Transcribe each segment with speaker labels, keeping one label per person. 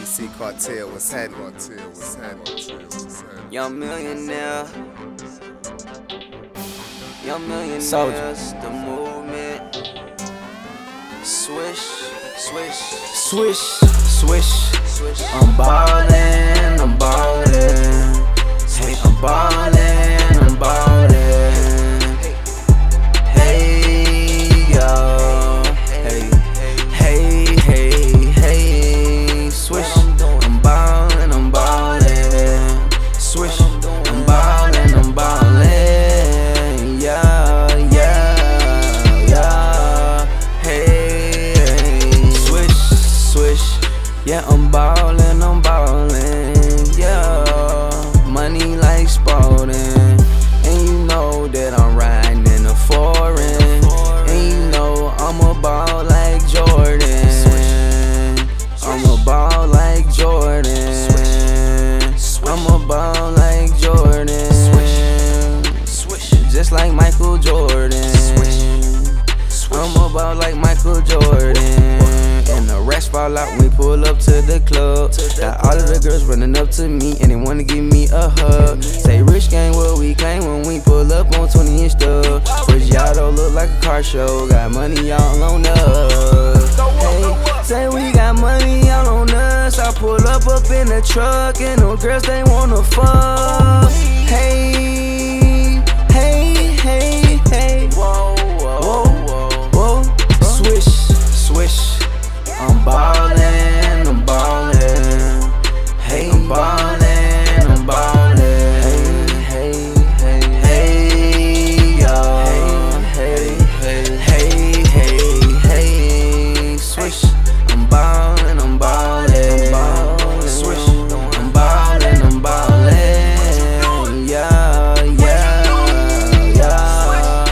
Speaker 1: DC Cartel, what's happening?
Speaker 2: Young millionaire. Young millionaire.
Speaker 3: Soldier.
Speaker 2: The movement. Swish, swish,
Speaker 3: Swish, swish,
Speaker 2: swish.
Speaker 3: I'm ballin', I'm ballin'. Hey, I'm ballin', I'm ballin'. Hey, yo. Hey, hey, hey, hey. Swish, I'm ballin', I'm ballin'. Swish, I'm ballin', I'm ballin'. Yeah, yeah, yeah. Hey, swish, swish. Yeah, I'm ballin', I'm ballin'. Yeah, money like Spalding. And you know that I'm riding in the foreign. And you know I'm a ball like Jordan. I'm a ball like Jordan. I'm a ball like Jordan. Just like Michael Jordan. I'm a ball like Michael Jordan. And the rest fall out when we pull up to the club. Got all of the girls running up to me and they wanna give me a hug. Say Rich Gang what we claim when we pull up on 20-inch stuff. But y'all don't look like a car show. Got money all on us. Hey, say we got money all on us. I pull up in the truck and them girls they wanna fuck. Hey, hey, hey, hey. Whoa, whoa, whoa. Swish, swish. I'm ballin', I'm ballin'. Hey, I'm ballin', I'm ballin'. Hey, hey, hey, yo. Hey, hey, hey, hey, hey. Swish, I'm ballin', I'm ballin'. Swish, I'm ballin', I'm ballin'. Yeah, yeah, yeah.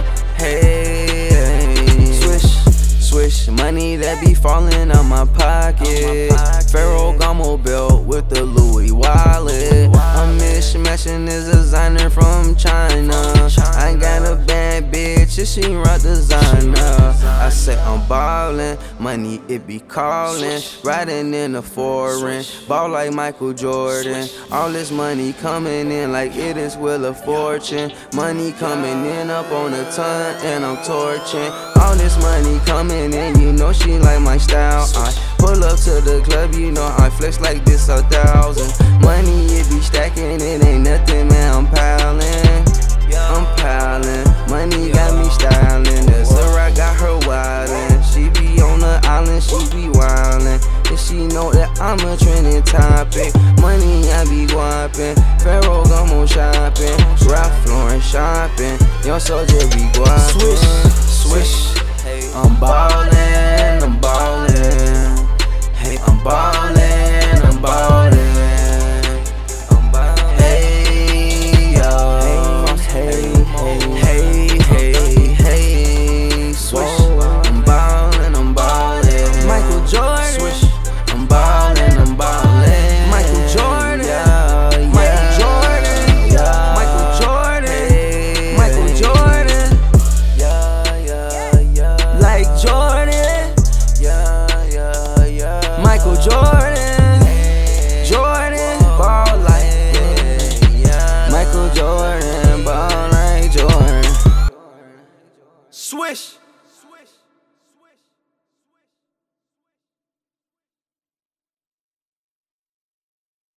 Speaker 3: Hey, swish, swish. Money that be falling out my pocket. Ferragamo belt with the Louis wallet. I'm mishmashing this designer from China. I got a bad bitch and she rock designer. I say I'm ballin', money it be callin'. Riding in the foreign, ball like Michael Jordan. All this money coming in like it is Wheel of Fortune. Money coming in up on a ton and I'm torching. All this money coming in, you know she like my style. I pull up to the club, you know I flex like this 1,000. Money it be stacking, it ain't nothing, man. I'm piling, I'm piling. Money got me styling. That's a rock, got her wildin'. She be on the island, she be wildin'. And she know that I'm a trending topic. Money I be guappin'. Ferragamo shopping, Ralph Lauren shopping. Young soldier be guappin'. Swish, swish. I'm ballin'.